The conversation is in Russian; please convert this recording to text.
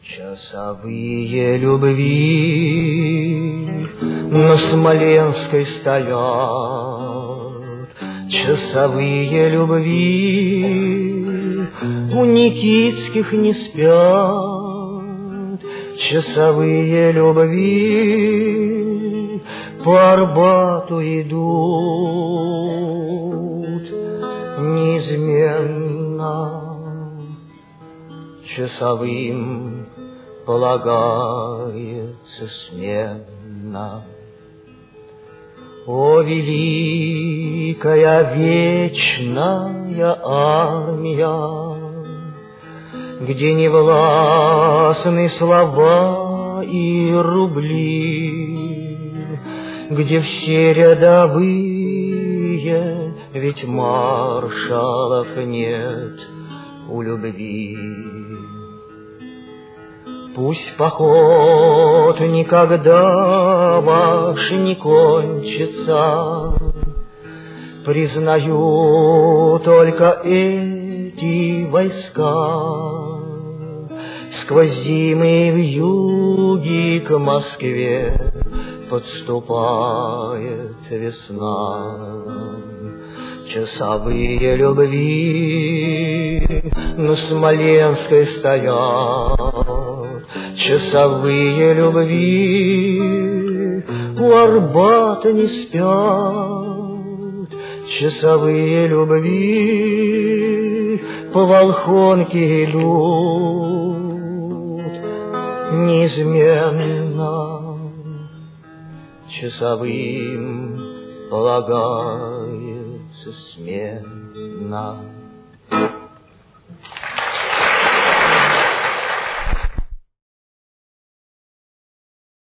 Часовые любви на Смоленской стоят, часовые любви у Никитских не спят, часовые любви по Арбату идут неизменно. Часовым полагается смена. О, великая вечная армия, где не властны слова и рубли, где все рядовые, ведь маршалов нет у любви. Пусть поход никогда ваш не кончится, признаю только эти войска. Сквозь зимы в юге к Москве подступает весна. Часовые любви на Смоленской стоят, часовые любви у Арбата не спят, часовые любви по Волхонке идут неизменно. Часовым полагается смена.